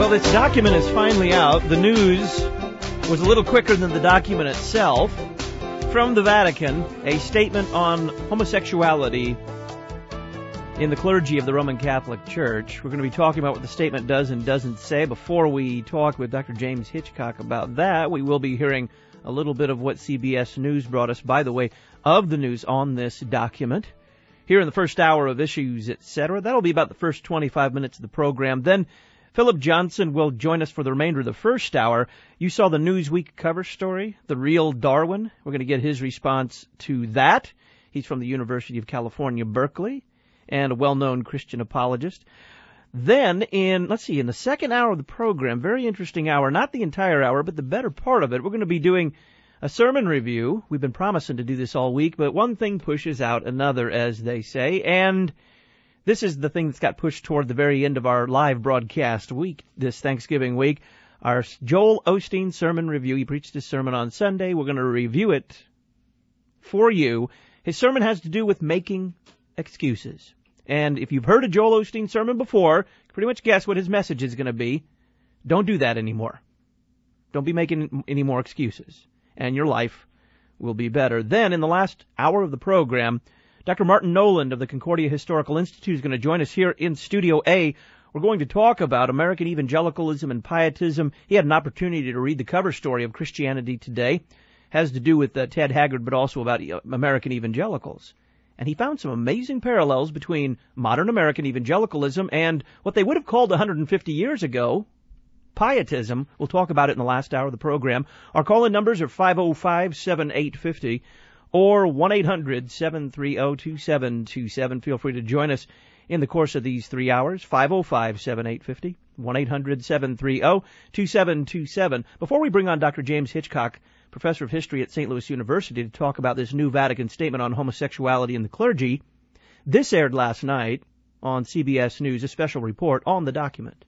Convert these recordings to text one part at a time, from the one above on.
Well, this document is finally out. The news was a little quicker than the document itself. From the Vatican, a statement on homosexuality in the clergy of the Roman Catholic Church. We're going to be talking about what the statement does and doesn't say. Before we talk with Dr. James Hitchcock about that, we will be hearing a little bit of what CBS News brought us, by the way, of the news on this document. Here in the first hour of Issues, Etc. That'll be about the first 25 minutes of the program. Then Philip Johnson will join us for the remainder of the first hour. You saw the Newsweek cover story, The Real Darwin. We're going to get his response to that. He's from the University of California, Berkeley, and a well-known Christian apologist. Then in the second hour of the program, very interesting hour, not the entire hour, but the better part of it, we're going to be doing a sermon review. We've been promising to do this all week, but one thing pushes out another, as they say, and this is the thing that's got pushed toward the very end of our live broadcast week, this Thanksgiving week, our Joel Osteen sermon review. He preached his sermon on Sunday. We're going to review it for you. His sermon has to do with making excuses. And if you've heard a Joel Osteen sermon before, you can pretty much guess what his message is going to be. Don't do that anymore. Don't be making any more excuses, and your life will be better. Then, in the last hour of the program, Dr. Martin Noland of the Concordia Historical Institute is going to join us here in Studio A. We're going to talk about American evangelicalism and pietism. He had an opportunity to read the cover story of Christianity Today. Has to do with Ted Haggard, but also about American evangelicals. And he found some amazing parallels between modern American evangelicalism and what they would have called 150 years ago, pietism. We'll talk about it in the last hour of the program. Our call-in numbers are 505-7850 or 1-800-730-2727. Feel free to join us in the course of these 3 hours, 505-7850, 1-800-730-2727. Before we bring on Dr. James Hitchcock, professor of history at St. Louis University, to talk about this new Vatican statement on homosexuality in the clergy, this aired last night on CBS News, a special report on the document.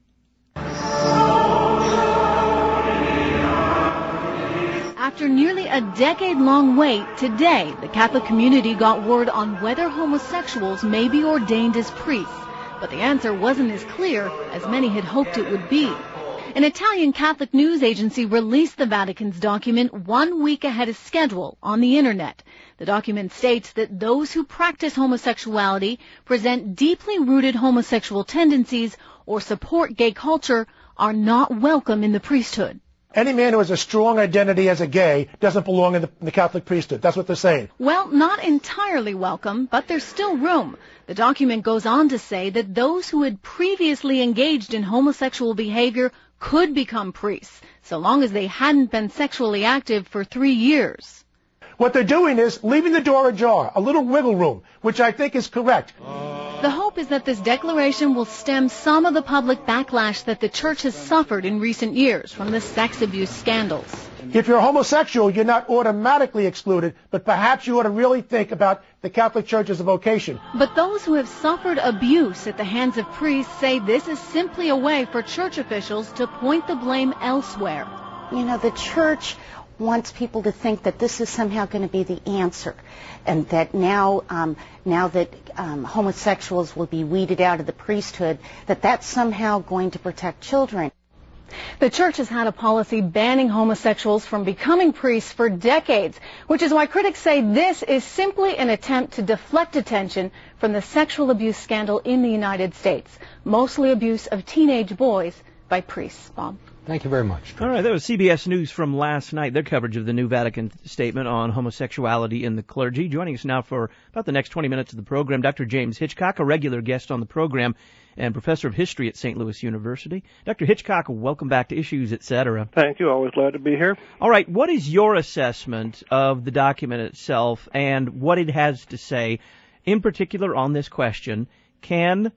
After nearly a decade-long wait, today the Catholic community got word on whether homosexuals may be ordained as priests. But the answer wasn't as clear as many had hoped it would be. An Italian Catholic news agency released the Vatican's document 1 week ahead of schedule on the Internet. The document states that those who practice homosexuality, present deeply rooted homosexual tendencies, or support gay culture are not welcome in the priesthood. Any man who has a strong identity as a gay doesn't belong in the Catholic priesthood. That's what they're saying. Well, not entirely welcome, but there's still room. The document goes on to say that those who had previously engaged in homosexual behavior could become priests, so long as they hadn't been sexually active for 3 years. What they're doing is leaving the door ajar, a little wiggle room, which I think is correct. The hope is that this declaration will stem some of the public backlash that the Church has suffered in recent years from the sex abuse scandals. If you're homosexual, you're not automatically excluded, but perhaps you ought to really think about the Catholic Church as a vocation. But those who have suffered abuse at the hands of priests say this is simply a way for church officials to point the blame elsewhere. You know, the Church wants people to think that this is somehow going to be the answer, and that now that homosexuals will be weeded out of the priesthood, that's somehow going to protect children. The Church has had a policy banning homosexuals from becoming priests for decades, which is why critics say this is simply an attempt to deflect attention from the sexual abuse scandal in the United States, mostly abuse of teenage boys by priests. Bob? Thank you very much. All right, that was CBS News from last night, their coverage of the new Vatican statement on homosexuality in the clergy. Joining us now for about the next 20 minutes of the program, Dr. James Hitchcock, a regular guest on the program and professor of history at St. Louis University. Dr. Hitchcock, welcome back to Issues, Etc. Thank you. Always glad to be here. All right, what is your assessment of the document itself and what it has to say, in particular on this question, can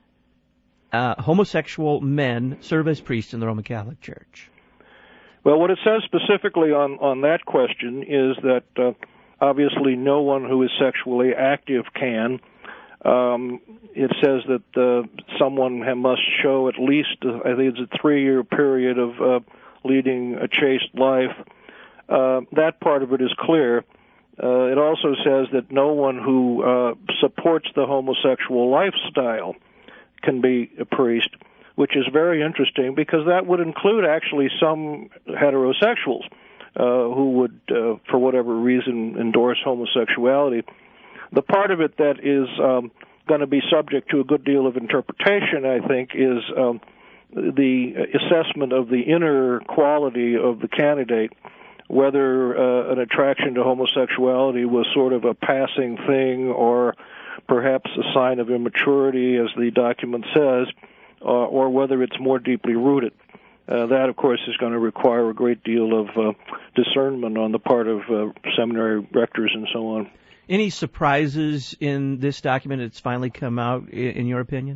homosexual men serve as priests in the Roman Catholic Church? Well, what it says specifically on that question is that obviously no one who is sexually active can. It says that someone must show at least, I think it's a 3-year period of leading a chaste life. That part of it is clear. It also says that no one who supports the homosexual lifestyle can be a priest. which is very interesting because that would include actually some heterosexuals who would, for whatever reason, endorse homosexuality. The part of it that is going to be subject to a good deal of interpretation, I think, is the assessment of the inner quality of the candidate, whether an attraction to homosexuality was sort of a passing thing or perhaps a sign of immaturity, as the document says, or whether it's more deeply rooted. That, of course, is going to require a great deal of discernment on the part of seminary rectors and so on. Any surprises in this document that's finally come out, in your opinion?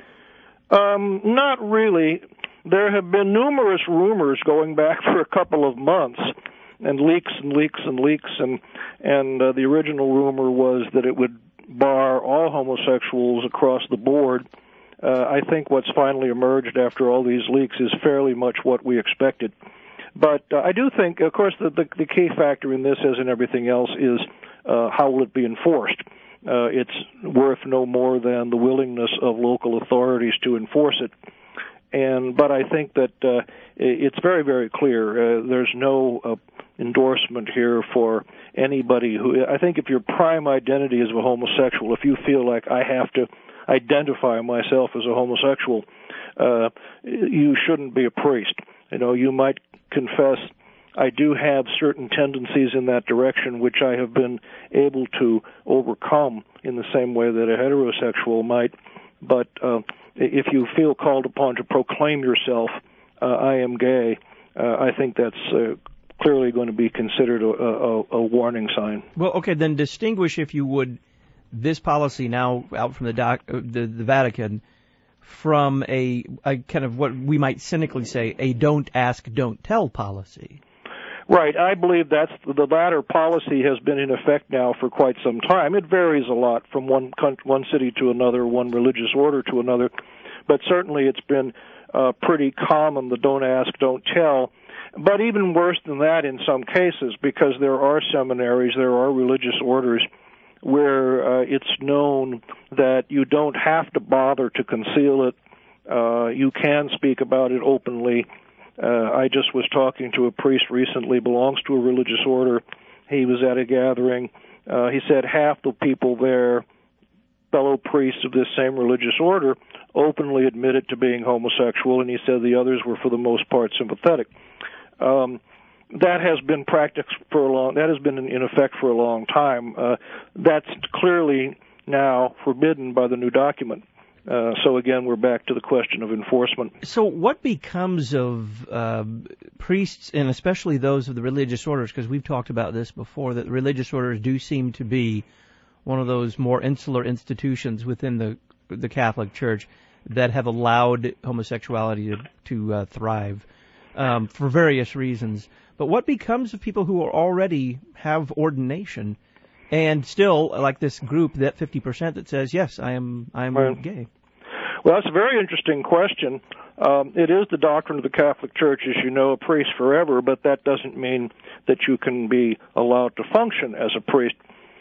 Not really. There have been numerous rumors going back for a couple of months, and leaks, and the original rumor was that it would bar all homosexuals across the board. I think what's finally emerged after all these leaks is fairly much what we expected. But I do think, of course, the key factor in this, as in everything else, is how will it be enforced? It's worth no more than the willingness of local authorities to enforce it. But I think that it's very, very clear. There's no endorsement here for anybody who, I think if your prime identity is a homosexual, if you feel like I have to identify myself as a homosexual, you shouldn't be a priest. You might confess, I do have certain tendencies in that direction which I have been able to overcome in the same way that a heterosexual might, but if you feel called upon to proclaim yourself, I am gay, I think that's clearly going to be considered a warning sign. Well, okay, then distinguish, if you would, this policy now out from the Vatican from a kind of what we might cynically say a don't ask, don't tell policy. Right. I believe that's the latter policy has been in effect now for quite some time. It varies a lot from one city to another, one religious order to another, but certainly it's been pretty common, the don't ask, don't tell. But even worse than that in some cases, because there are seminaries, there are religious orders where it's known that you don't have to bother to conceal it. You can speak about it openly. I just was talking to a priest recently, belongs to a religious order. He was at a gathering. He said half the people there, fellow priests of this same religious order, openly admitted to being homosexual, and he said the others were for the most part sympathetic. That has been practiced for a long. That has been in effect for a long time. That's clearly now forbidden by the new document. So again, we're back to the question of enforcement. So what becomes of priests, and especially those of the religious orders, because we've talked about this before, that religious orders do seem to be one of those more insular institutions within the Catholic Church that have allowed homosexuality to thrive for various reasons. But what becomes of people who already have ordination and still, like this group, that 50% that says, yes, I'm right. Gay? Well, that's a very interesting question. It is the doctrine of the Catholic Church, as you know, a priest forever, but that doesn't mean that you can be allowed to function as a priest.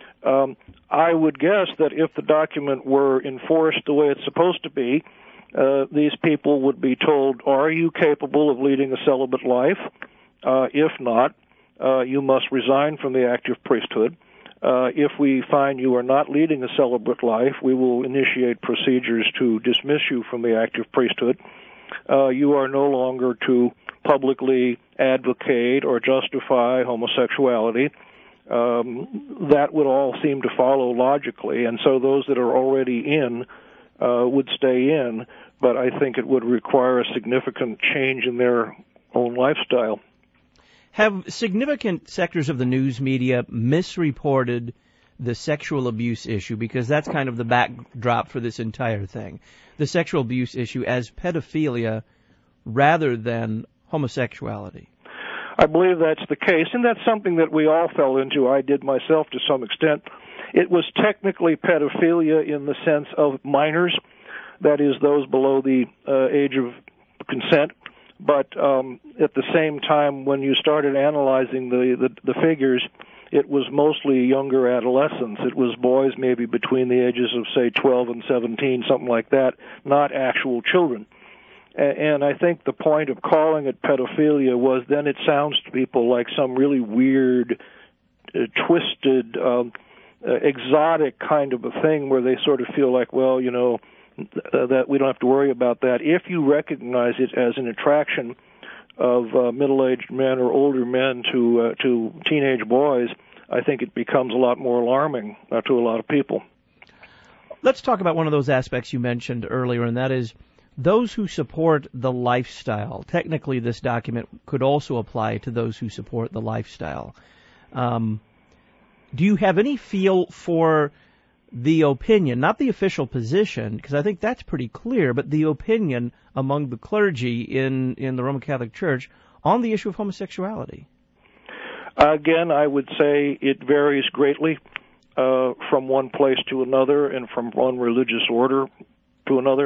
I would guess that if the document were enforced the way it's supposed to be, these people would be told, are you capable of leading a celibate life? If not, you must resign from the active priesthood. If we find you are not leading a celibate life, we will initiate procedures to dismiss you from the active priesthood. You are no longer to publicly advocate or justify homosexuality. That would all seem to follow logically, and so those that are already in would stay in, but I think it would require a significant change in their own lifestyle. Have significant sectors of the news media misreported the sexual abuse issue, because that's kind of the backdrop for this entire thing, the sexual abuse issue as pedophilia rather than homosexuality? I believe that's the case, and that's something that we all fell into. I did myself to some extent. It was technically pedophilia in the sense of minors, that is, those below the age of consent. But at the same time, when you started analyzing the figures, it was mostly younger adolescents. It was boys maybe between the ages of, say, 12 and 17, something like that, not actual children. And I think the point of calling it pedophilia was then it sounds to people like some really weird, twisted, exotic kind of a thing where they sort of feel like, well, that we don't have to worry about that. If you recognize it as an attraction of middle-aged men or older men to teenage boys, I think it becomes a lot more alarming to a lot of people. Let's talk about one of those aspects you mentioned earlier, and that is those who support the lifestyle. Technically, this document could also apply to those who support the lifestyle. Do you have any feel for the opinion, not the official position, because I think that's pretty clear, but the opinion among the clergy in the Roman Catholic Church on the issue of homosexuality? Again, I would say it varies greatly from one place to another and from one religious order to another.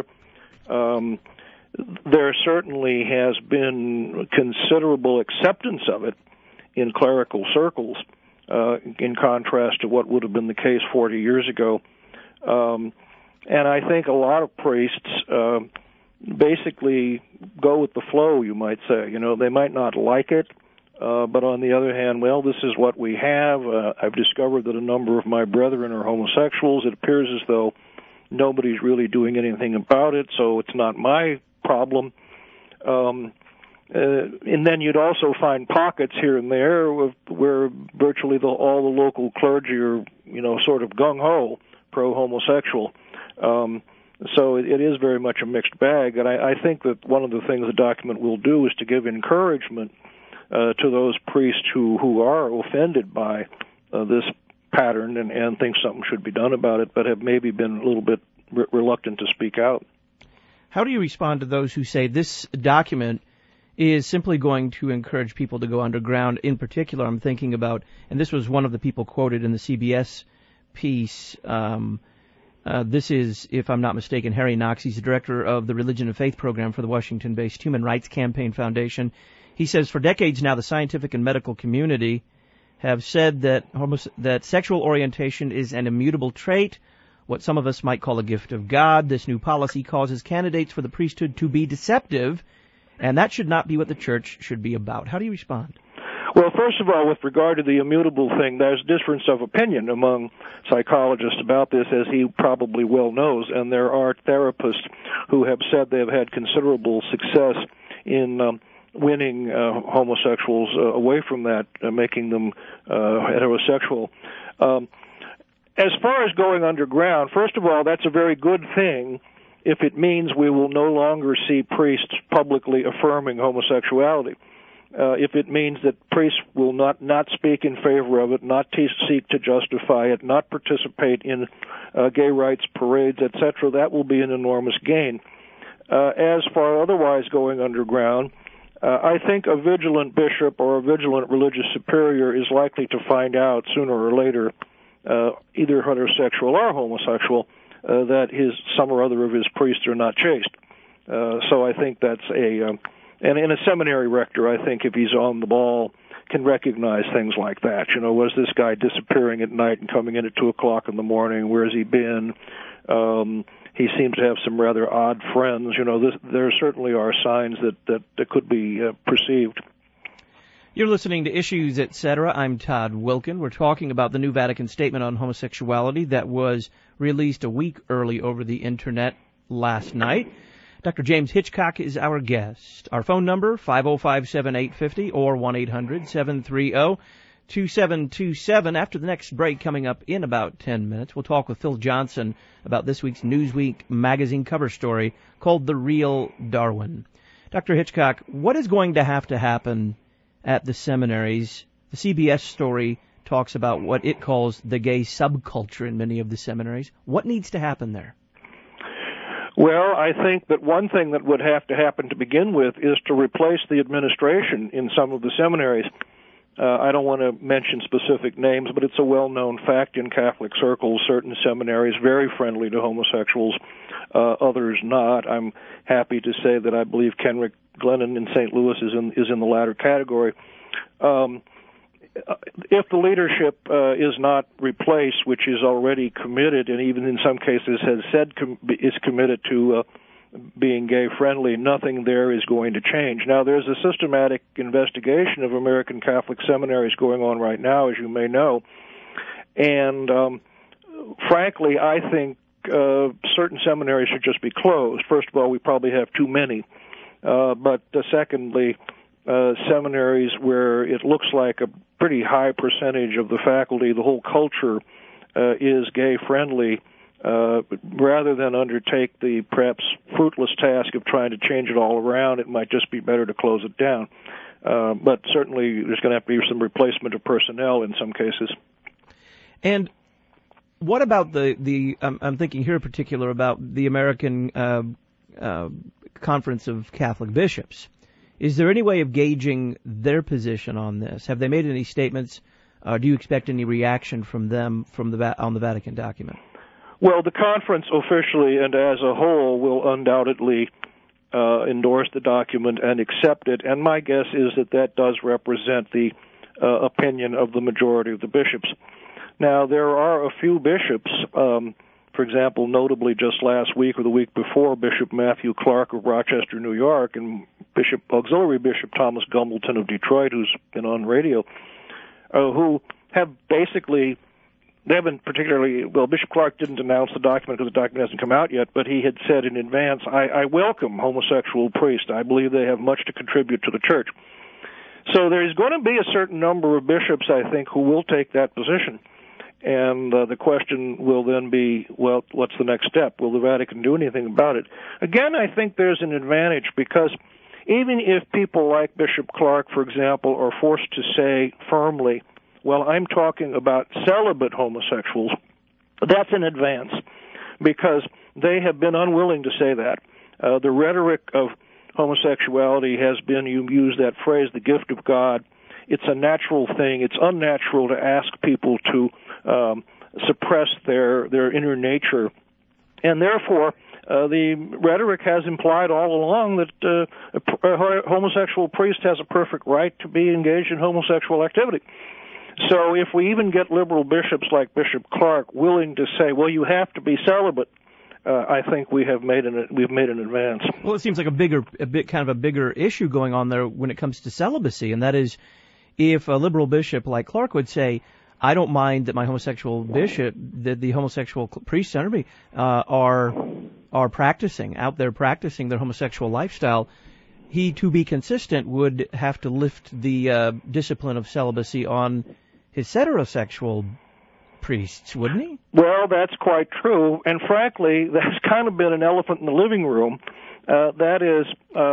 There certainly has been considerable acceptance of it in clerical circles, in contrast to what would have been the case 40 years ago. And I think a lot of priests basically go with the flow, you might say. They might not like it, but on the other hand, well, this is what we have. I've discovered that a number of my brethren are homosexuals. It appears as though nobody's really doing anything about it, so it's not my problem. And then you'd also find pockets here and there where virtually all the local clergy are, sort of gung-ho, pro-homosexual. So it is very much a mixed bag, and I think that one of the things the document will do is to give encouragement to those priests who are offended by this pattern and think something should be done about it, but have maybe been a little bit reluctant to speak out. How do you respond to those who say this document is simply going to encourage people to go underground? In particular, I'm thinking about, and this was one of the people quoted in the CBS piece, this is, if I'm not mistaken, Harry Knox. He's the director of the Religion and Faith program for the Washington-based Human Rights Campaign Foundation. He says, for decades now, the scientific and medical community have said that sexual orientation is an immutable trait, what some of us might call a gift of God. This new policy causes candidates for the priesthood to be deceptive, and that should not be what the church should be about. How do you respond? Well, first of all, with regard to the immutable thing, there's difference of opinion among psychologists about this, as he probably well knows, and there are therapists who have said they have had considerable success in winning homosexuals away from that, making them heterosexual. As far as going underground, first of all, that's a very good thing if it means we will no longer see priests publicly affirming homosexuality. If it means that priests will not speak in favor of it, not seek to justify it, not participate in gay rights parades, etc., that will be an enormous gain. As for otherwise going underground, I think a vigilant bishop or a vigilant religious superior is likely to find out sooner or later, either heterosexual or homosexual, that some or other of his priests are not chaste. So I think that's and in a seminary rector, I think if he's on the ball, can recognize things like that. Was this guy disappearing at night and coming in at 2 o'clock in the morning? Where has he been? He seems to have some rather odd friends. There certainly are signs that could be perceived. You're listening to Issues, Etc. I'm Todd Wilkin. We're talking about the new Vatican statement on homosexuality that was released a week early over the Internet last night. Dr. James Hitchcock is our guest. Our phone number, 505-7850 or 1-800-730-2727. After the next break, coming up in about 10 minutes, we'll talk with Phil Johnson about this week's Newsweek magazine cover story called The Real Darwin. Dr. Hitchcock, what is going to happen at the seminaries? The CBS story talks about what it calls the gay subculture in many of the seminaries. What needs to happen there? Well, I think that one thing that would have to happen to begin with is to replace the administration in some of the seminaries. I don't want to mention specific names, but it's a well-known fact in Catholic circles. Certain seminaries very friendly to homosexuals, others not. I'm happy to say that I believe Kenrick Glennon in St. Louis is in the latter category. If the leadership is not replaced, which is already committed, and even in some cases has said is committed to being gay-friendly, nothing there is going to change. Now, there's a systematic investigation of American Catholic seminaries going on right now, as you may know, and frankly, I think certain seminaries should just be closed. First of all, we probably have too many, but secondly, seminaries where it looks like a pretty high percentage of the faculty, the whole culture, is gay-friendly, rather than undertake the perhaps fruitless task of trying to change it all around, it might just be better to close it down. But certainly there's going to have to be some replacement of personnel in some cases. And what about I'm thinking here in particular about the American Conference of Catholic Bishops. Is there any way of gauging their position on this? Have they made any statements? Do you expect any reaction from them on the Vatican document? Well, the conference officially and as a whole will undoubtedly endorse the document and accept it, and my guess is that does represent the opinion of the majority of the bishops. Now, there are a few bishops, for example, notably just last week or the week before, Bishop Matthew Clark of Rochester, New York, and Auxiliary Bishop Thomas Gumbleton of Detroit, who's been on radio, who have basically, they haven't particularly, well, Bishop Clark didn't announce the document because the document hasn't come out yet, but he had said in advance, I welcome homosexual priests. I believe they have much to contribute to the church. So there's going to be a certain number of bishops, I think, who will take that position. And the question will then be, well, what's the next step? Will the Vatican do anything about it? Again, I think there's an advantage because even if people like Bishop Clark, for example, are forced to say firmly, well, I'm talking about celibate homosexuals, that's an advance because they have been unwilling to say that. The rhetoric of homosexuality has been, you use that phrase, the gift of God. It's a natural thing. It's unnatural to ask people to suppress their inner nature. And therefore, the rhetoric has implied all along that a homosexual priest has a perfect right to be engaged in homosexual activity. So if we even get liberal bishops like Bishop Clark willing to say, well, you have to be celibate, I think we've made an advance. Well, it seems like a bigger issue going on there when it comes to celibacy, and that is if a liberal bishop like Clark would say, I don't mind that my homosexual bishop, that the homosexual priests under me are practicing their homosexual lifestyle. He, to be consistent, would have to lift the discipline of celibacy on his heterosexual priests, wouldn't he? Well, that's quite true, and frankly, that's kind of been an elephant in the living room. That is,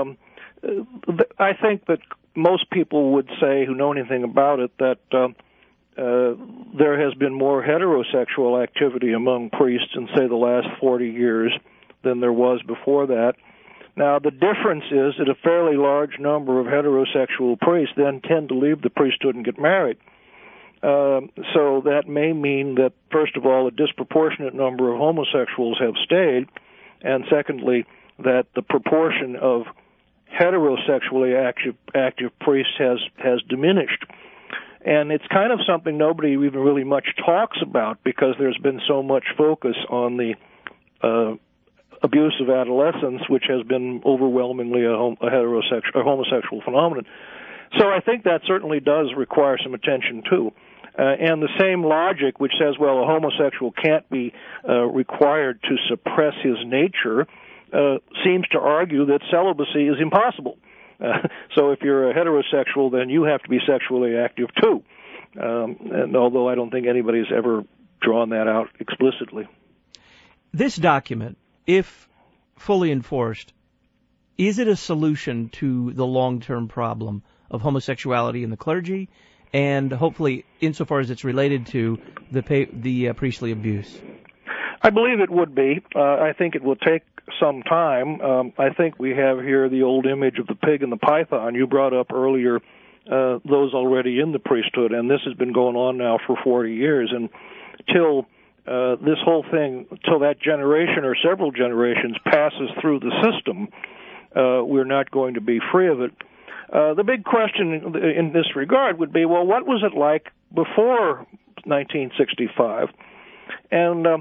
I think that most people would say who know anything about it that there has been more heterosexual activity among priests in, say, the last 40 years than there was before that. Now, the difference is that a fairly large number of heterosexual priests then tend to leave the priesthood and get married. So that may mean that, first of all, a disproportionate number of homosexuals have stayed, and secondly, that the proportion of heterosexually active priests has diminished. And it's kind of something nobody even really much talks about because there's been so much focus on the abuse of adolescence, which has been overwhelmingly a homosexual phenomenon. So I think that certainly does require some attention, too. And the same logic which says, well, a homosexual can't be required to suppress his nature seems to argue that celibacy is impossible. So if you're a heterosexual, then you have to be sexually active, too. And although I don't think anybody's ever drawn that out explicitly. This document, if fully enforced, is it a solution to the long-term problem of homosexuality in the clergy, and hopefully, insofar as it's related to the priestly abuse? I believe it would be. I think it will take some time. I think we have here the old image of the pig and the python. You brought up earlier those already in the priesthood, and this has been going on now for 40 years. And till this whole thing, till that generation or several generations passes through the system, we're not going to be free of it. The big question in this regard would be, well, what was it like before 1965? And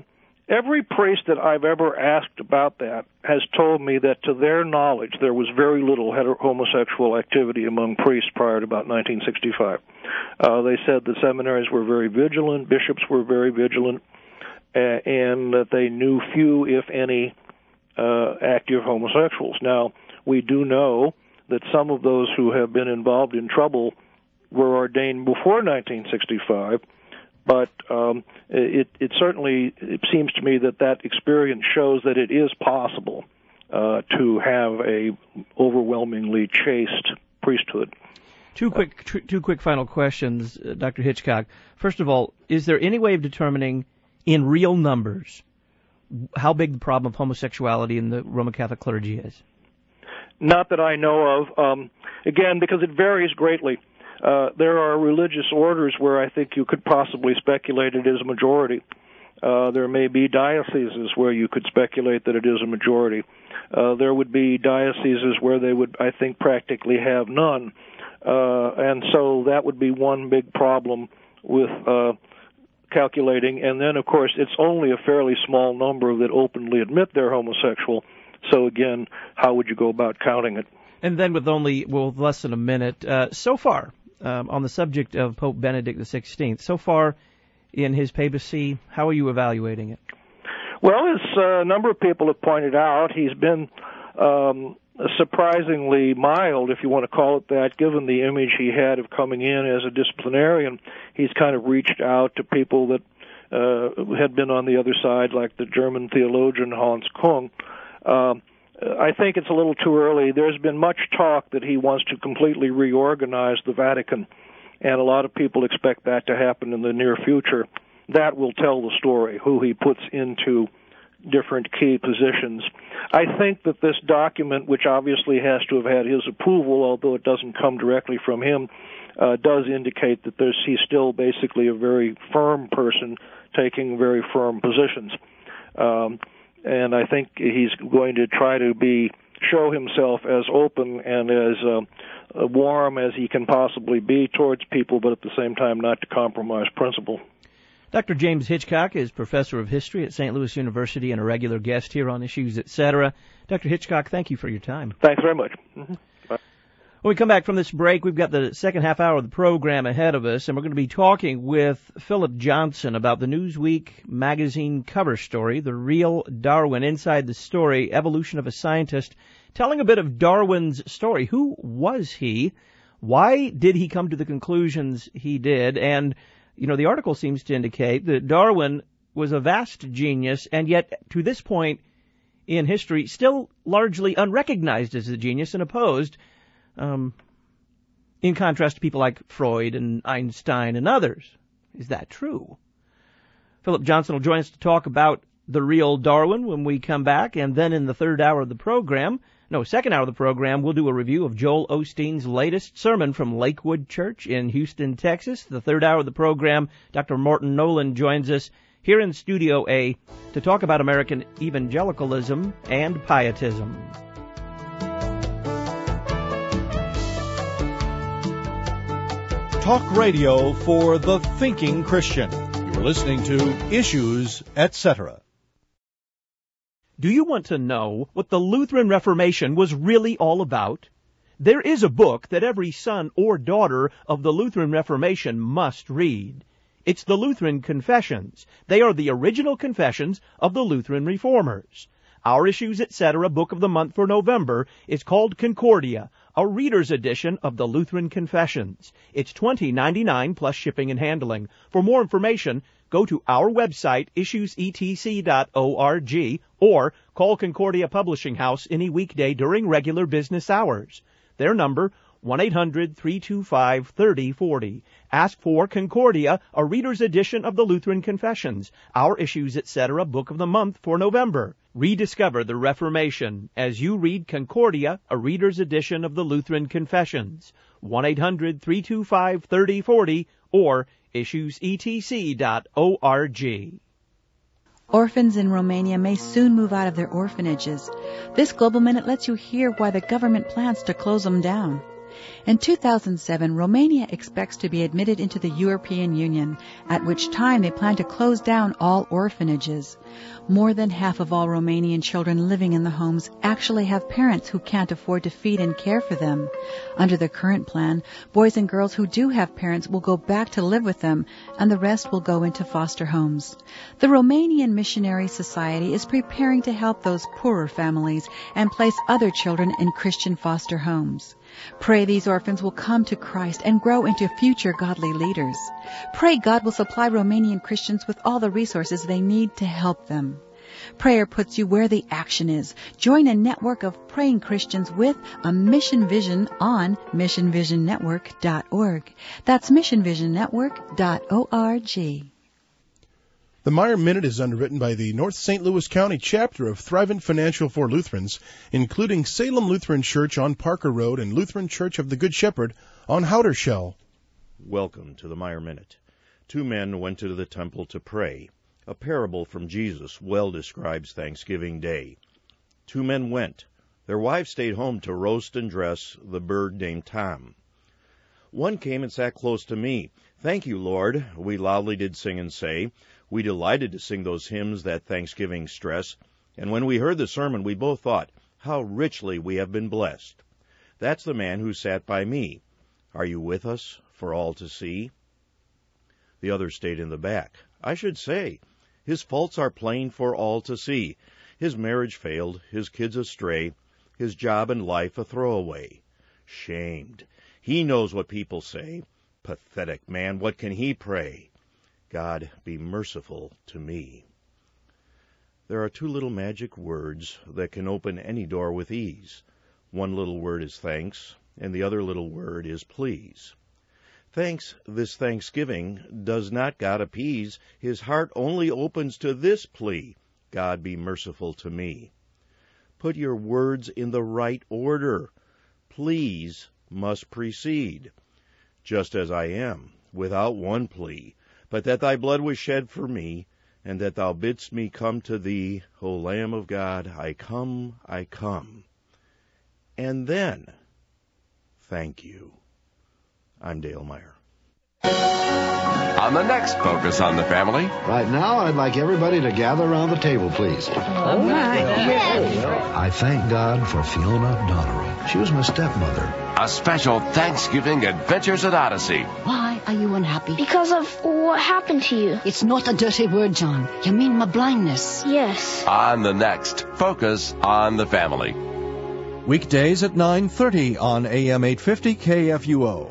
Every priest that I've ever asked about that has told me that, to their knowledge, there was very little homosexual activity among priests prior to about 1965. They said the seminaries were very vigilant, bishops were very vigilant, and that they knew few, if any, active homosexuals. Now, we do know that some of those who have been involved in trouble were ordained before 1965, but it certainly seems to me that experience shows that it is possible to have a overwhelmingly chaste priesthood. Two quick final questions, Dr. Hitchcock. First of all, is there any way of determining in real numbers how big the problem of homosexuality in the Roman Catholic clergy is? Not that I know of. Again, because it varies greatly. There are religious orders where I think you could possibly speculate it is a majority. There may be dioceses where you could speculate that it is a majority. There would be dioceses where they would, I think, practically have none. And so that would be one big problem with calculating. And then, of course, it's only a fairly small number that openly admit they're homosexual. So, again, how would you go about counting it? And then with less than a minute, so far, on the subject of Pope Benedict XVI, so far in his papacy, how are you evaluating it? Well, as a number of people have pointed out, he's been surprisingly mild, if you want to call it that, given the image he had of coming in as a disciplinarian. He's kind of reached out to people that had been on the other side, like the German theologian Hans Kung. I think it's a little too early. There's been much talk that he wants to completely reorganize the Vatican, and a lot of people expect that to happen in the near future. That will tell the story, who he puts into different key positions. I think that this document, which obviously has to have had his approval, although it doesn't come directly from him, does indicate that he's still basically a very firm person taking very firm positions. And I think he's going to try to show himself as open and as warm as he can possibly be towards people, but at the same time not to compromise principle. Dr. James Hitchcock is professor of history at St. Louis University and a regular guest here on Issues, Etc. Dr. Hitchcock, thank you for your time. Thanks very much. Mm-hmm. Bye. When we come back from this break, we've got the second half hour of the program ahead of us, and we're going to be talking with Philip Johnson about the Newsweek magazine cover story, The Real Darwin. Inside the story, Evolution of a Scientist, telling a bit of Darwin's story. Who was he? Why did he come to the conclusions he did? And, you know, the article seems to indicate that Darwin was a vast genius, and yet, to this point in history, still largely unrecognized as a genius and opposed, in contrast to people like Freud and Einstein and others. Is that true? Philip Johnson will join us to talk about The Real Darwin when we come back, and then in the second hour of the program, we'll do a review of Joel Osteen's latest sermon from Lakewood Church in Houston, Texas. The third hour of the program, Dr. Morton Nolan joins us here in Studio A to talk about American evangelicalism and pietism. Talk radio for the thinking Christian. You're listening to Issues, Etc. Do you want to know what the Lutheran Reformation was really all about? There is a book that every son or daughter of the Lutheran Reformation must read. It's the Lutheran Confessions. They are the original confessions of the Lutheran Reformers. Our Issues, Etc. book of the month for November is called Concordia, a reader's edition of the Lutheran Confessions. It's $20.99 plus shipping and handling. For more information, go to our website, issuesetc.org, or call Concordia Publishing House any weekday during regular business hours. Their number, 1-800-325-3040. Ask for Concordia, a reader's edition of the Lutheran Confessions, Our Issues, Etc. book of the month for November. Rediscover the Reformation as you read Concordia, a reader's edition of the Lutheran Confessions. 1-800-325-3040 or issuesetc.org. Orphans in Romania may soon move out of their orphanages. This Global Minute lets you hear why the government plans to close them down. In 2007, Romania expects to be admitted into the European Union, at which time they plan to close down all orphanages. More than half of all Romanian children living in the homes actually have parents who can't afford to feed and care for them. Under the current plan, boys and girls who do have parents will go back to live with them, and the rest will go into foster homes. The Romanian Missionary Society is preparing to help those poorer families and place other children in Christian foster homes. Pray these orphans will come to Christ and grow into future godly leaders. Pray God will supply Romanian Christians with all the resources they need to help them. Prayer puts you where the action is. Join a network of praying Christians with a mission vision on missionvisionnetwork.org. That's missionvisionnetwork.org. The Meyer Minute is underwritten by the North St. Louis County chapter of Thrivent Financial for Lutherans, including Salem Lutheran Church on Parker Road and Lutheran Church of the Good Shepherd on Howdershell. Welcome to the Meyer Minute. Two men went to the temple to pray. A parable from Jesus well describes Thanksgiving Day. Two men went. Their wives stayed home to roast and dress the bird named Tom. One came and sat close to me. "Thank you, Lord," we loudly did sing and say. We delighted to sing those hymns that Thanksgiving stress, and when we heard the sermon, we both thought, how richly we have been blessed. That's the man who sat by me. Are you with us for all to see? The other stayed in the back. I should say, his faults are plain for all to see. His marriage failed, his kids astray, his job and life a throwaway. Shamed. He knows what people say. Pathetic man, what can he pray? God, be merciful to me. There are two little magic words that can open any door with ease. One little word is thanks, and the other little word is please. Thanks this Thanksgiving does not God appease. His heart only opens to this plea, God, be merciful to me. Put your words in the right order. Please must precede. Just as I am, without one plea, but that thy blood was shed for me, and that thou bidst me come to thee, O Lamb of God, I come, I come. And then, thank you. I'm Dale Meyer. On the next Focus on the Family. Right now, I'd like everybody to gather around the table, please. All right. I thank God for Fiona Donnery. She was my stepmother. A special Thanksgiving Adventures at Odyssey. Why are you unhappy? Because of what happened to you. It's not a dirty word, John. You mean my blindness. Yes. On the next Focus on the Family. Weekdays at 9:30 on AM 850 KFUO.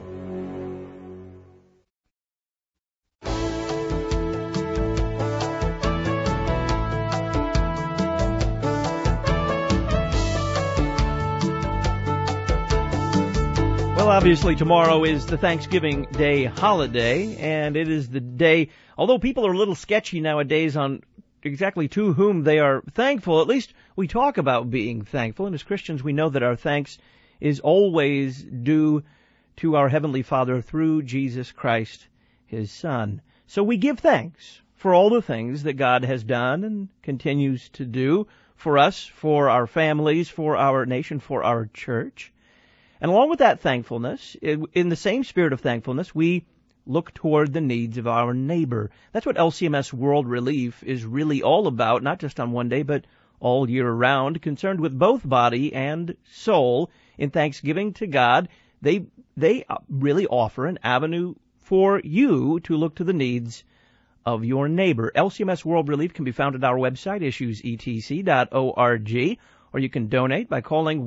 Well, obviously tomorrow is the Thanksgiving Day holiday, and it is the day, although people are a little sketchy nowadays on exactly to whom they are thankful, at least we talk about being thankful, and as Christians we know that our thanks is always due to our Heavenly Father through Jesus Christ, His Son. So we give thanks for all the things that God has done and continues to do for us, for our families, for our nation, for our church. And along with that thankfulness, in the same spirit of thankfulness, we look toward the needs of our neighbor. That's what LCMS World Relief is really all about, not just on one day, but all year round, concerned with both body and soul in thanksgiving to God. They really offer an avenue for you to look to the needs of your neighbor. LCMS World Relief can be found at our website, issuesetc.org. Or you can donate by calling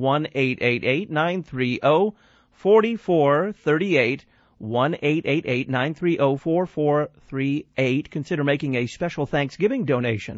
1-888-930-4438, 1-888-930-4438. Consider making a special Thanksgiving donation,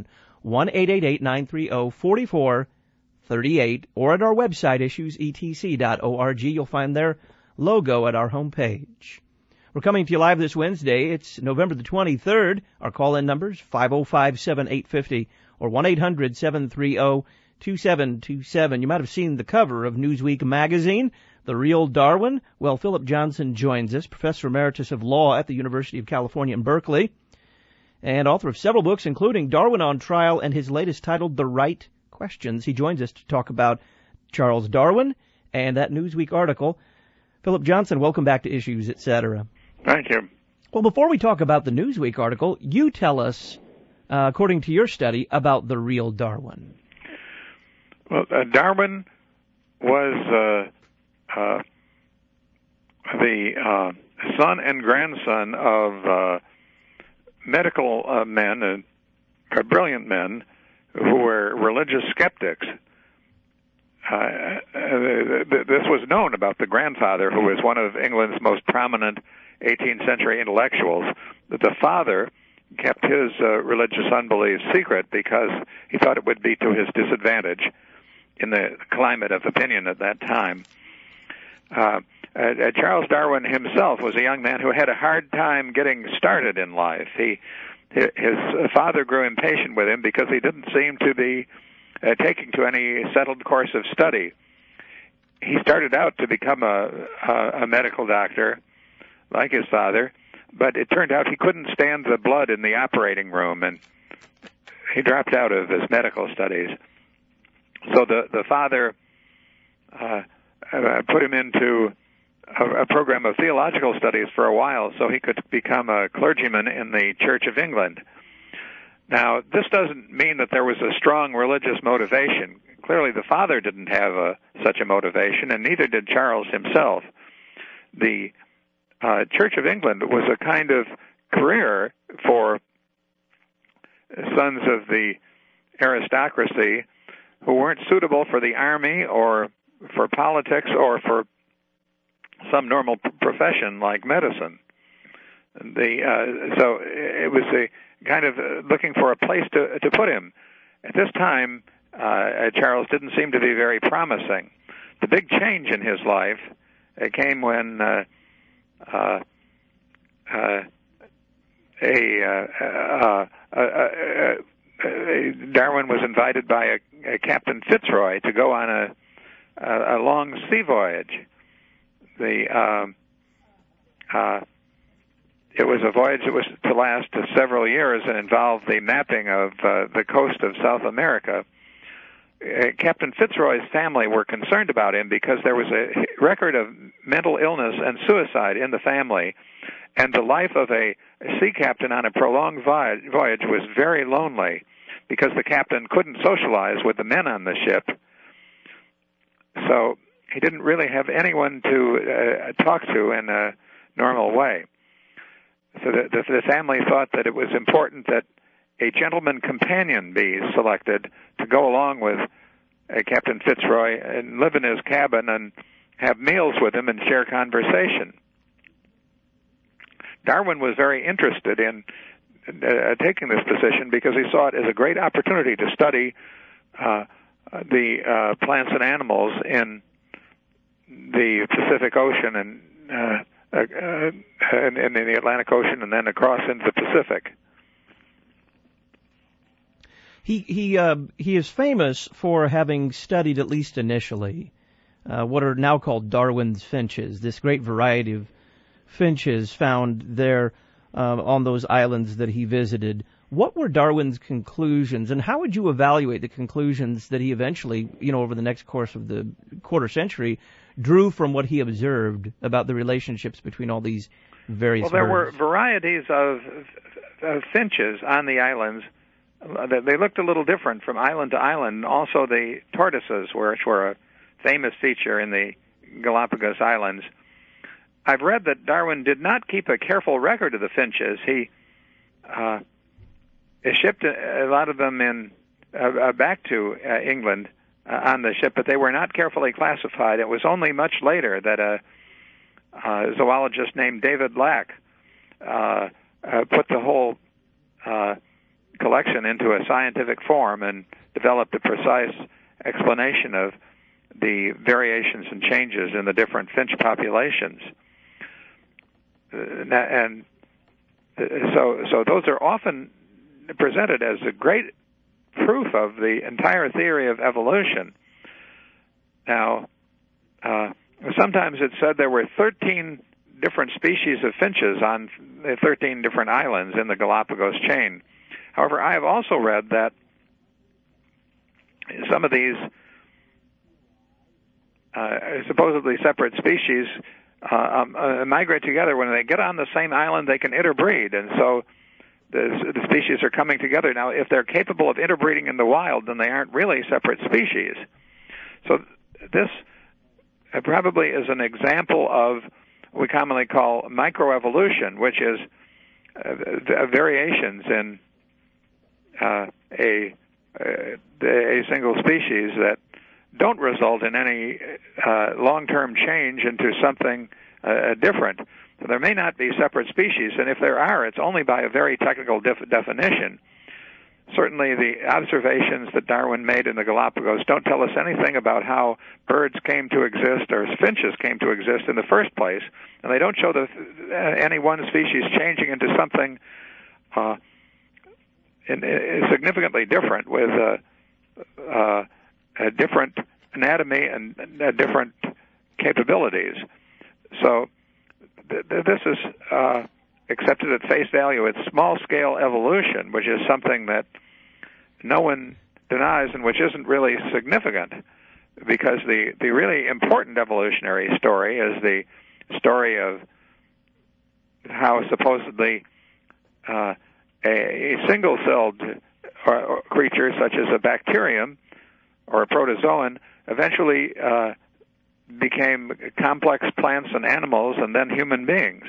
1-888-930-4438, or at our website, issuesetc.org. You'll find their logo at our homepage. We're coming to you live this Wednesday. It's November the 23rd. Our call-in numbers, 505-7850 or 1-800-730-2727. You might have seen the cover of Newsweek magazine, The Real Darwin. Well, Philip Johnson joins us, Professor Emeritus of Law at the University of California in Berkeley, and author of several books, including Darwin on Trial and his latest titled The Right Questions. He joins us to talk about Charles Darwin and that Newsweek article. Philip Johnson, welcome back to Issues, Etc. Thank you. Well, before we talk about the Newsweek article, you tell us, according to your study, about the real Darwin. Well, Darwin was the son and grandson of medical men, brilliant men, who were religious skeptics. This was known about the grandfather, who was one of England's most prominent 18th century intellectuals, that the father kept his religious unbelief secret because he thought it would be to his disadvantage in the climate of opinion at that time. Charles Darwin himself was a young man who had a hard time getting started in life. His father grew impatient with him because he didn't seem to be taking to any settled course of study. He started out to become a medical doctor, like his father, but it turned out he couldn't stand the blood in the operating room, and he dropped out of his medical studies. So the father put him into a program of theological studies for a while so he could become a clergyman in the Church of England. Now, this doesn't mean that there was a strong religious motivation. Clearly, the father didn't have such a motivation, and neither did Charles himself. The Church of England was a kind of career for sons of the aristocracy who weren't suitable for the army or for politics or for some normal profession like medicine. So it was a kind of looking for a place to put him. At this time, Charles didn't seem to be very promising. The big change in his life came when Darwin was invited by a Captain Fitzroy to go on a long sea voyage. It was a voyage that was to last several years and involved the mapping of the coast of South America. Captain Fitzroy's family were concerned about him because there was a record of mental illness and suicide in the family, and the life of a sea captain on a prolonged voyage was very lonely because the captain couldn't socialize with the men on the ship. So he didn't really have anyone to talk to in a normal way. So the family thought that it was important that a gentleman companion be selected to go along with Captain Fitzroy and live in his cabin and have meals with him and share conversation. Darwin was very interested in taking this position because he saw it as a great opportunity to study the plants and animals in the Pacific Ocean and in the Atlantic Ocean and then across into the Pacific. He is famous for having studied, at least initially, what are now called Darwin's finches, this great variety of finches found there on those islands that he visited. What were Darwin's conclusions, and how would you evaluate the conclusions that he eventually, over the next course of the quarter century, drew from what he observed about the relationships between all these various birds? Well, there were varieties of finches on the islands. They looked a little different from island to island. Also, the tortoises, which were a famous feature in the Galapagos Islands. I've read that Darwin did not keep a careful record of the finches. He shipped a lot of them back to England on the ship, but they were not carefully classified. It was only much later that a zoologist named David Lack put the whole collection into a scientific form and developed a precise explanation of the variations and changes in the different finch populations. And so those are often presented as a great proof of the entire theory of evolution. Now, sometimes it's said there were 13 different species of finches on 13 different islands in the Galapagos chain. However, I have also read that some of these supposedly separate species migrate together. When they get on the same island, they can interbreed, and so the species are coming together. Now, if they're capable of interbreeding in the wild, then they aren't really separate species. So this probably is an example of what we commonly call microevolution, which is variations in a single species that don't result in any long-term change into something different. So there may not be separate species, and if there are, it's only by a very technical definition. Certainly the observations that Darwin made in the Galapagos don't tell us anything about how birds came to exist or finches came to exist in the first place, and they don't show any one species changing into something significantly different with a different anatomy and different capabilities. So this is accepted at face value. It's small-scale evolution, which is something that no one denies and which isn't really significant, because the really important evolutionary story is the story of how supposedly a single-celled creature, such as a bacterium or a protozoan, eventually became complex plants and animals and then human beings.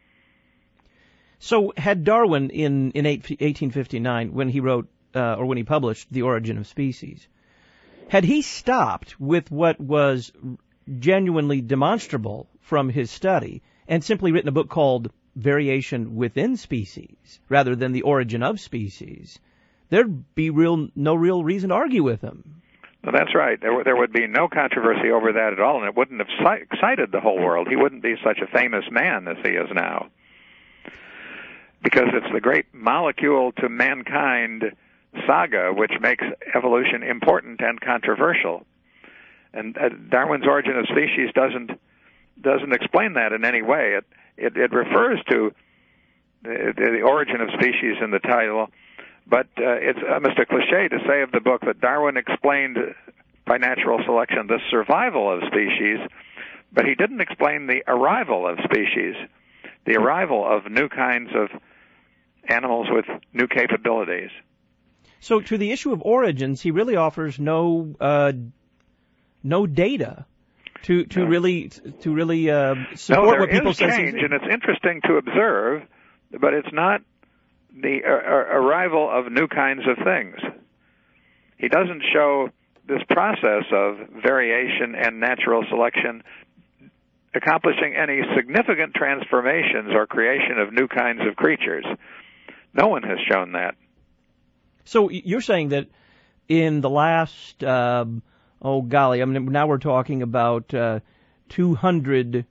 So had Darwin in 1859, when he wrote or when he published The Origin of Species, had he stopped with what was genuinely demonstrable from his study and simply written a book called Variation Within Species rather than The Origin of Species, there'd be no real reason to argue with him. Well, that's right. There would be no controversy over that at all, and it wouldn't have excited the whole world. He wouldn't be such a famous man as he is now, because it's the great molecule to mankind saga which makes evolution important and controversial. And Darwin's Origin of Species doesn't explain that in any way. It refers to the origin of species in the title, but it's almost a cliche to say of the book that Darwin explained by natural selection the survival of species, but he didn't explain the arrival of species, the arrival of new kinds of animals with new capabilities. So to the issue of origins, he really offers no data to really support what people say. There is change, and it's interesting to observe, but it's not the arrival of new kinds of things. He doesn't show this process of variation and natural selection accomplishing any significant transformations or creation of new kinds of creatures. No one has shown that. So you're saying that in the last, now we're talking about 200,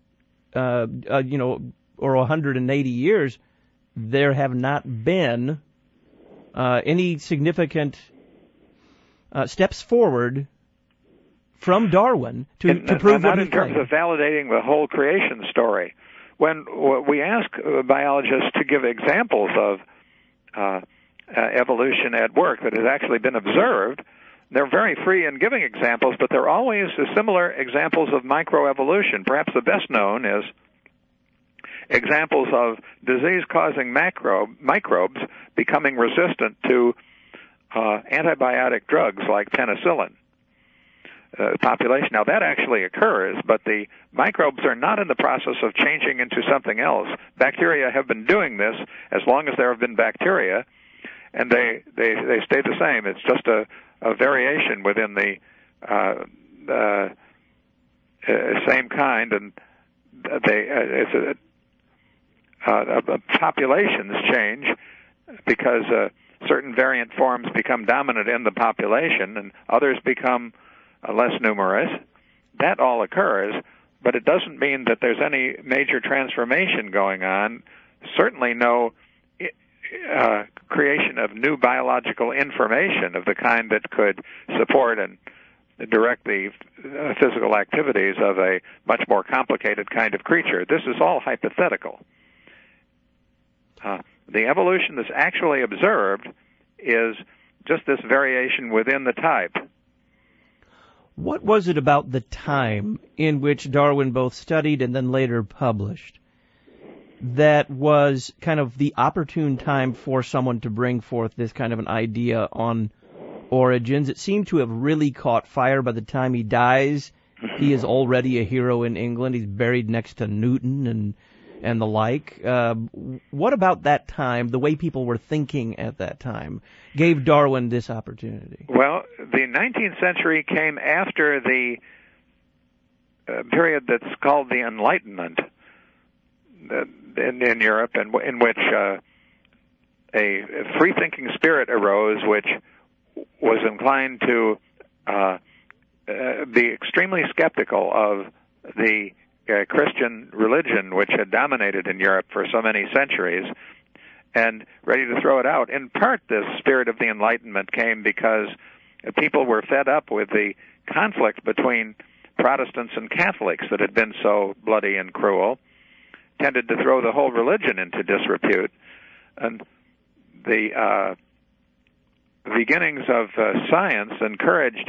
or 180 years, there have not been any significant steps forward from Darwin to prove not what he in terms claimed. of validating the whole creation story. When we ask biologists to give examples of evolution at work that has actually been observed, they're very free in giving examples, but they're always similar examples of microevolution. Perhaps the best known is examples of disease-causing microbes becoming resistant to antibiotic drugs like penicillin. Population. Now, that actually occurs, but the microbes are not in the process of changing into something else. Bacteria have been doing this as long as there have been bacteria, and they stay the same. It's just a variation within the same kind, and populations change because certain variant forms become dominant in the population, and others become less numerous. That all occurs, but it doesn't mean that there's any major transformation going on. Certainly no creation of new biological information of the kind that could support and direct the physical activities of a much more complicated kind of creature. This is all hypothetical. The evolution that's actually observed is just this variation within the type. What was it about the time in which Darwin both studied and then later published that was kind of the opportune time for someone to bring forth this kind of an idea on origins? It seemed to have really caught fire by the time he dies. He is already a hero in England. He's buried next to Newton and the like. What about that time, the way people were thinking at that time, gave Darwin this opportunity? Well, the 19th century came after the period that's called the Enlightenment in Europe, and in which a free-thinking spirit arose, which was inclined to be extremely skeptical of the Christian religion, which had dominated in Europe for so many centuries, and ready to throw it out. In part, this spirit of the Enlightenment came because people were fed up with the conflict between Protestants and Catholics that had been so bloody and cruel, tended to throw the whole religion into disrepute. And the beginnings of science encouraged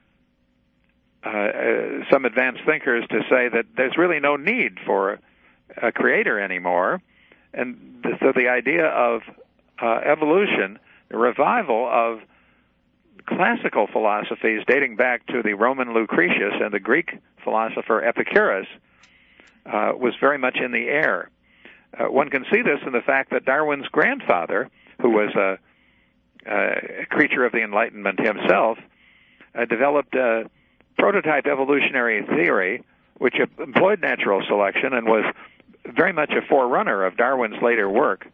some advanced thinkers to say that there's really no need for a creator anymore. And so the idea of evolution, the revival of classical philosophies dating back to the Roman Lucretius and the Greek philosopher Epicurus, was very much in the air. One can see this in the fact that Darwin's grandfather, who was a creature of the Enlightenment himself, developed a prototype evolutionary theory which employed natural selection and was very much a forerunner of Darwin's later work.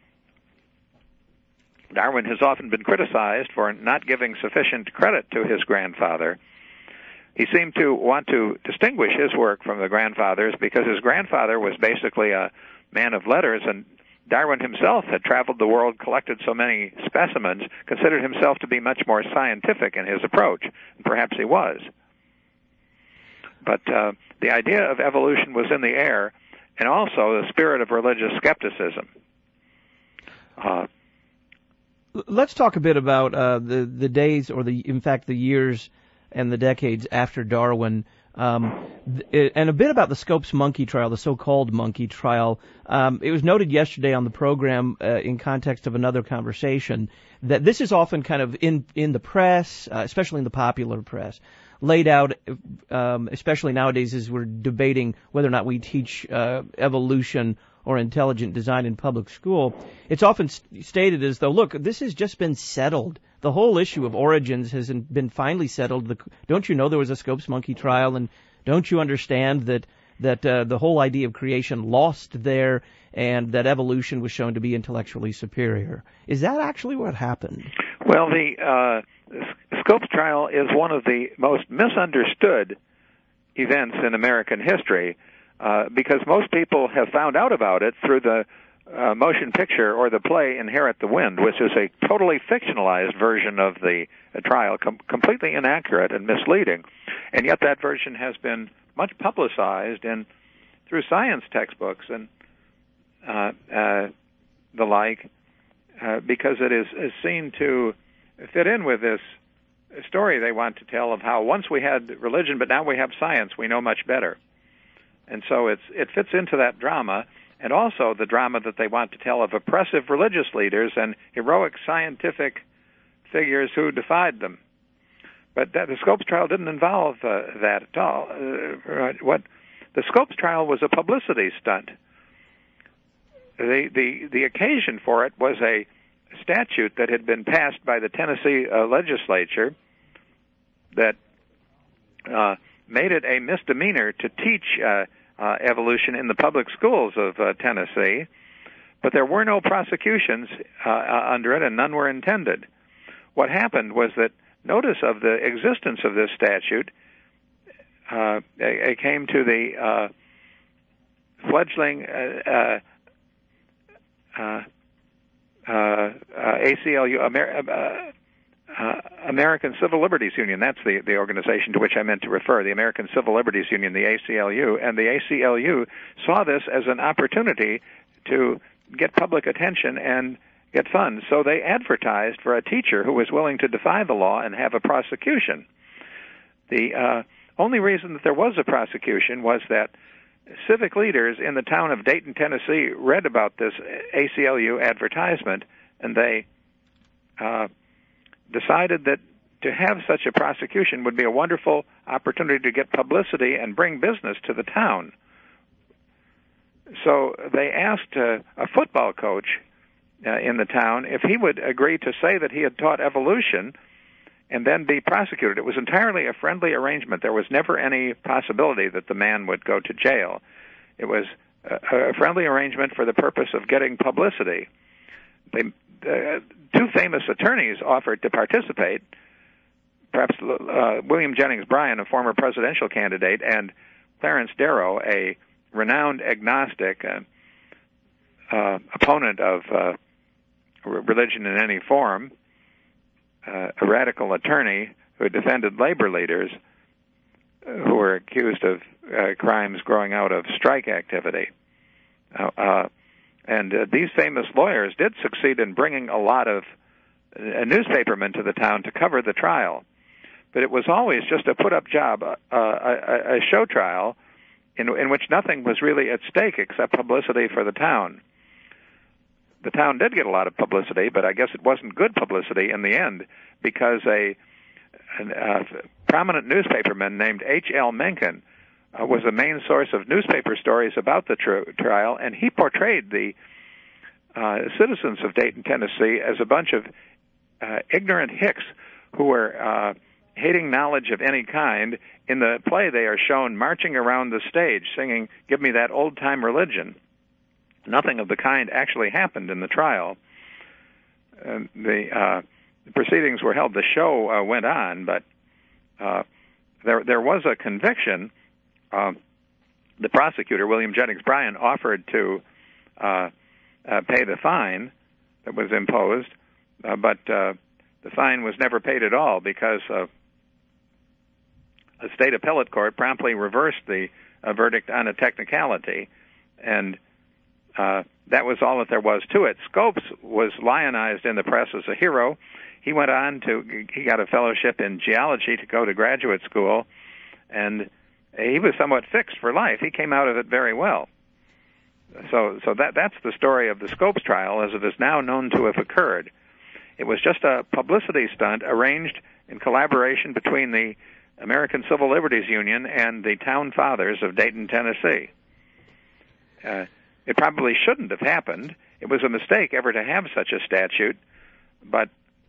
Darwin has often been criticized for not giving sufficient credit to his grandfather. He seemed to want to distinguish his work from the grandfather's because his grandfather was basically a man of letters, and Darwin himself had traveled the world, collected so many specimens, considered himself to be much more scientific in his approach, and perhaps he was. But the idea of evolution was in the air, and also the spirit of religious skepticism. Let's talk a bit about the days, or the years and the decades after Darwin, and a bit about the Scopes monkey trial, the so-called monkey trial. It was noted yesterday on the program in context of another conversation that this is often kind of in the press, especially in the popular press, laid out, especially nowadays as we're debating whether or not we teach evolution or intelligent design in public school. It's often stated as though, look, this has just been settled. The whole issue of origins has been finally settled. Don't you know there was a Scopes monkey trial, and don't you understand that the whole idea of creation lost there, and that evolution was shown to be intellectually superior? Is that actually what happened? Well, the Scopes trial is one of the most misunderstood events in American history, because most people have found out about it through the motion picture or the play Inherit the Wind, which is a totally fictionalized version of the trial, completely inaccurate and misleading. And yet that version has been much publicized through science textbooks and the like, because it is seen to fit in with this story they want to tell of how once we had religion, but now we have science, we know much better. And so it fits into that drama, and also the drama that they want to tell of oppressive religious leaders and heroic scientific figures who defied them. But the Scopes trial didn't involve that at all. What the Scopes trial was a publicity stunt. The occasion for it was a statute that had been passed by the Tennessee legislature that made it a misdemeanor to teach evolution in the public schools of Tennessee, but there were no prosecutions under it, and none were intended. What happened was that notice of the existence of this statute it came to the fledgling ACLU, American Civil Liberties Union. That's the organization to which I meant to refer, the American Civil Liberties Union, the ACLU. And the ACLU saw this as an opportunity to get public attention and get funds. So they advertised for a teacher who was willing to defy the law and have a prosecution. The only reason that there was a prosecution was that civic leaders in the town of Dayton, Tennessee, read about this ACLU advertisement, and they decided that to have such a prosecution would be a wonderful opportunity to get publicity and bring business to the town. So they asked a football coach in the town if he would agree to say that he had taught evolution and then be prosecuted. It was entirely a friendly arrangement. There was never any possibility that the man would go to jail. It was a friendly arrangement for the purpose of getting publicity. Two famous attorneys offered to participate, perhaps William Jennings Bryan, a former presidential candidate, and Clarence Darrow, a renowned agnostic, opponent of religion in any form, a radical attorney who defended labor leaders who were accused of crimes growing out of strike activity. And these famous lawyers did succeed in bringing a lot of newspapermen to the town to cover the trial. But it was always just a put-up job, a show trial in which nothing was really at stake except publicity for the town. The town did get a lot of publicity, but I guess it wasn't good publicity in the end, because a prominent newspaperman named H.L. Mencken was the main source of newspaper stories about the trial, and he portrayed the citizens of Dayton, Tennessee, as a bunch of ignorant hicks who were hating knowledge of any kind. In the play, they are shown marching around the stage singing, "Give me that old-time religion." Nothing of the kind actually happened in the trial. The proceedings were held. The show went on, but there was a conviction. The prosecutor, William Jennings Bryan, offered to pay the fine that was imposed, but the fine was never paid at all because a state appellate court promptly reversed the verdict on a technicality, and that was all that there was to it. Scopes was lionized in the press as a hero. He went on he got a fellowship in geology to go to graduate school, and he was somewhat fixed for life. He came out of it very well. So that's the story of the Scopes trial as it is now known to have occurred. It was just a publicity stunt arranged in collaboration between the American Civil Liberties Union and the town fathers of Dayton, Tennessee. It probably shouldn't have happened. It was a mistake ever to have such a statute, but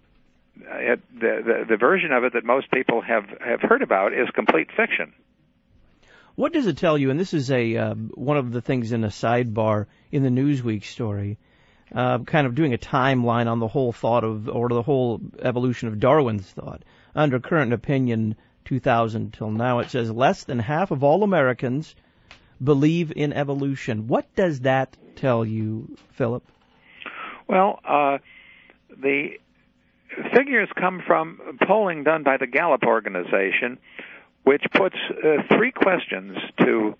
the version of it that most people have heard about is complete fiction. What does it tell you? And this is one of the things in a sidebar in the Newsweek story, kind of doing a timeline on the whole thought of, or the whole evolution of Darwin's thought. Under Current Opinion 2000 till now, it says less than half of all Americans believe in evolution. What does that tell you, Philip? Well, the figures come from polling done by the Gallup organization, which puts three questions to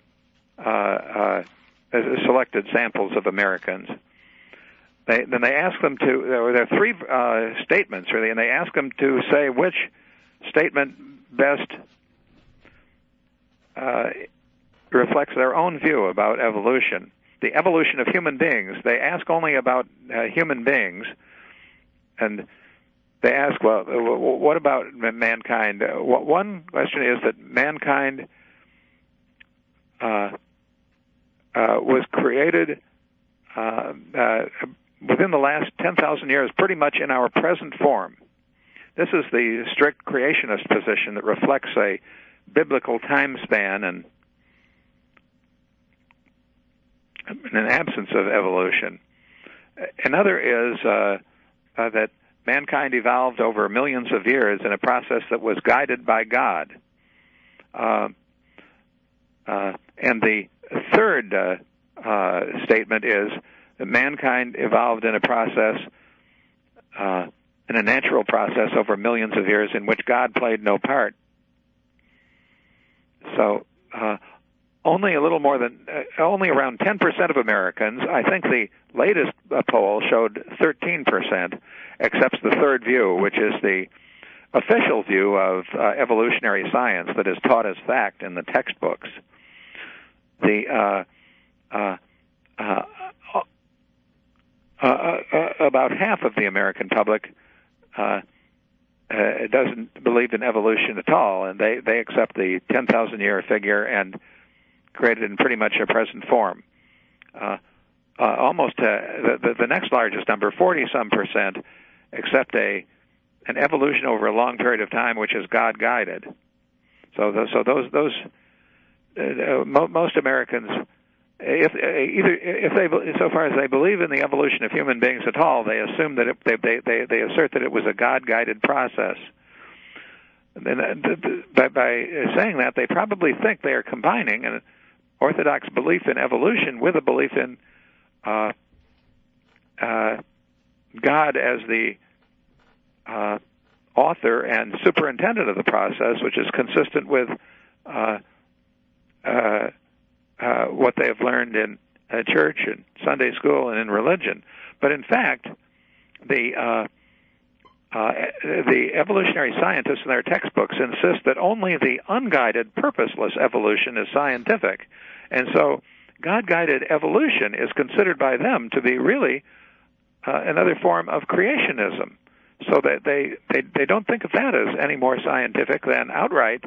selected samples of Americans. Then they ask them to, there are three statements, really, and they ask them to say which statement best reflects their own view about evolution. The evolution of human beings, they ask only about human beings, and they ask, well, what about mankind? One question is that mankind was created within the last 10,000 years pretty much in our present form. This is the strict creationist position that reflects a biblical time span and an absence of evolution. Another is that mankind evolved over millions of years in a process that was guided by God. And the third statement is that mankind evolved in a process, in a natural process over millions of years in which God played no part. So only around 10% of Americans, I think the latest poll showed 13%, accepts the third view, which is the official view of evolutionary science that is taught as fact in the textbooks. About half of the American public doesn't believe in evolution at all, and they accept the 10,000-year figure and create it in pretty much a present form. Almost the next largest number, 40-some%, accept an evolution over a long period of time, which is God-guided. So most Americans, so far as they believe in the evolution of human beings at all, they assume that they assert that it was a God-guided process. And by saying that, they probably think they are combining an orthodox belief in evolution with a belief in God as the author and superintendent of the process, which is consistent with what they have learned in church and Sunday school and in religion. But in fact, the evolutionary scientists in their textbooks insist that only the unguided, purposeless evolution is scientific. And so God-guided evolution is considered by them to be really another form of creationism. So that they don't think of that as any more scientific than outright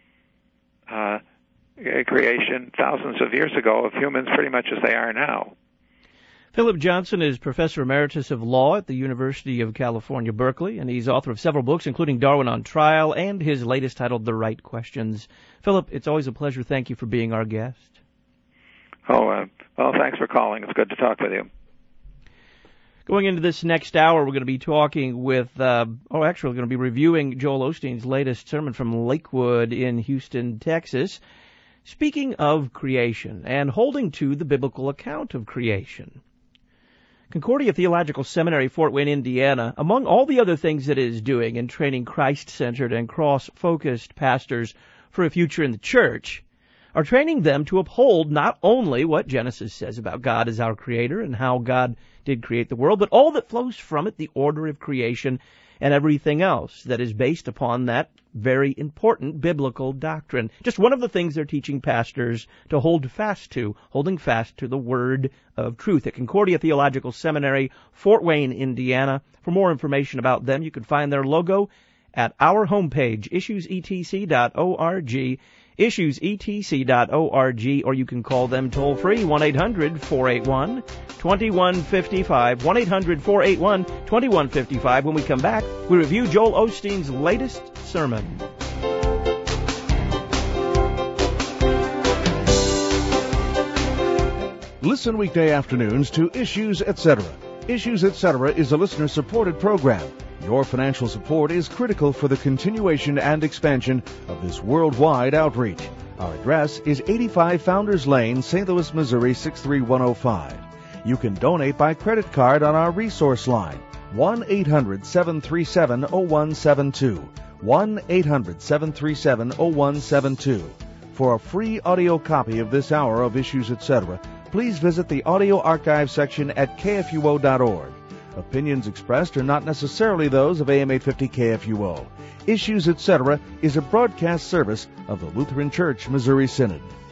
creation thousands of years ago of humans pretty much as they are now. Philip Johnson is Professor Emeritus of Law at the University of California, Berkeley, and he's author of several books, including Darwin on Trial and his latest titled The Right Questions. Philip, it's always a pleasure. Thank you for being our guest. Well, thanks for calling. It's good to talk with you. Going into this next hour, we're going to be talking with, we're going to be reviewing Joel Osteen's latest sermon from Lakewood in Houston, Texas, speaking of creation and holding to the biblical account of creation. Concordia Theological Seminary, Fort Wayne, Indiana, among all the other things it is doing in training Christ-centered and cross-focused pastors for a future in the church, are training them to uphold not only what Genesis says about God as our creator and how God did create the world, but all that flows from it, the order of creation, and everything else that is based upon that very important biblical doctrine. Just one of the things they're teaching pastors to hold fast to, holding fast to the word of truth at Concordia Theological Seminary, Fort Wayne, Indiana. For more information about them, you can find their logo at our homepage, issuesetc.org, issuesetc.org, or you can call them toll-free, 1-800-481-2155, 1-800-481-2155. When we come back, we review Joel Osteen's latest sermon. Listen weekday afternoons to Issues Etc. Issues Etc. is a listener-supported program. Your financial support is critical for the continuation and expansion of this worldwide outreach. Our address is 85 Founders Lane, St. Louis, Missouri, 63105. You can donate by credit card on our resource line, 1-800-737-0172, 1-800-737-0172. For a free audio copy of this hour of Issues Etc., please visit the audio archive section at kfuo.org. Opinions expressed are not necessarily those of AM 850 KFUO. Issues Etc. is a broadcast service of the Lutheran Church Missouri Synod.